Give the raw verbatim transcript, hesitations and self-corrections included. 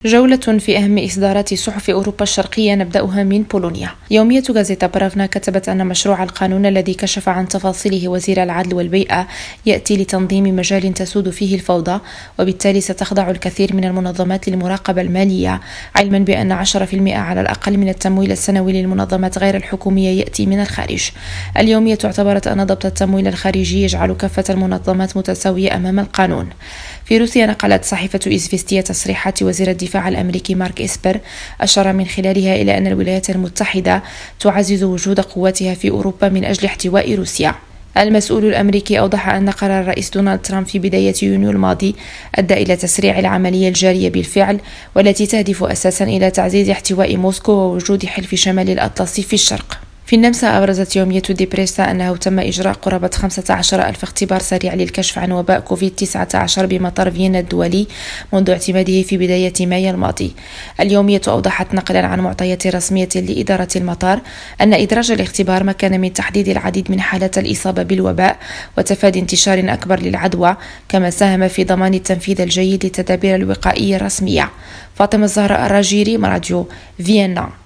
جولة في أهم إصدارات صحف أوروبا الشرقية، نبدأها من بولونيا. يومية غازيتا برافنا كتبت أن مشروع القانون الذي كشف عن تفاصيله وزير العدل والبيئة يأتي لتنظيم مجال تسود فيه الفوضى، وبالتالي ستخضع الكثير من المنظمات للمراقبة المالية، علما بأن عشرة بالمئة على الأقل من التمويل السنوي للمنظمات غير الحكومية يأتي من الخارج. اليومية اعتبرت أن ضبط التمويل الخارجي يجعل كافة المنظمات متساوية أمام القانون. في روسيا نقلت صحيفة إزفيستيا تصريحات وزير الدفاع الأمريكي مارك إسبر أشار من خلالها إلى أن الولايات المتحدة تعزز وجود قواتها في أوروبا من أجل احتواء روسيا. المسؤول الأمريكي أوضح أن قرار الرئيس دونالد ترامب في بداية يونيو الماضي أدى إلى تسريع العملية الجارية بالفعل، والتي تهدف أساسا إلى تعزيز احتواء موسكو ووجود حلف شمال الأطلسي في الشرق. في النمسا أبرزت يومية دي بريسا أنه تم إجراء قرابة خمسة عشر ألف اختبار سريع للكشف عن وباء كوفيد تسعة عشر بمطار فيينا الدولي منذ اعتماده في بداية مايو الماضي. اليومية أوضحت نقلا عن معطيات رسمية لإدارة المطار أن إدراج الاختبار مكن من تحديد العديد من حالات الإصابة بالوباء وتفادي انتشار أكبر للعدوى، كما ساهم في ضمان التنفيذ الجيد للتدابير الوقائية الرسمية. فاطمة الزهراء الراجيري، راديو فيينا.